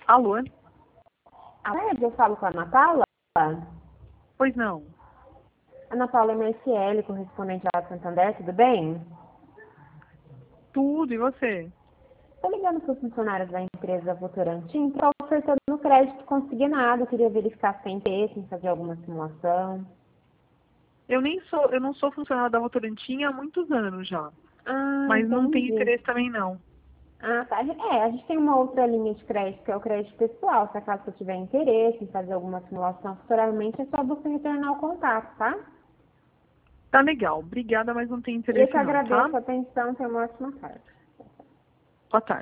Alô? Eu falo com a Ana Paula. Pois não. Ana Paula MSL, correspondente à Santander, tudo bem? Tudo, e você? Estou ligando para os funcionários da empresa Votorantim, estou ofertando crédito consignado, queria verificar se tem interesse em fazer alguma simulação. Eu não sou funcionária da Votorantim há muitos anos já. Ah, Mas não tenho entendi. interesse também não. Ah, tá. A gente tem uma outra linha de crédito, que é o crédito pessoal. Se acaso você tiver interesse em fazer alguma simulação futuramente, é só você retornar o contato, tá? Tá legal. Obrigada, mas não tenho E eu interesse que não, tá? agradeço a atenção, tenha uma ótima tarde. Boa tarde.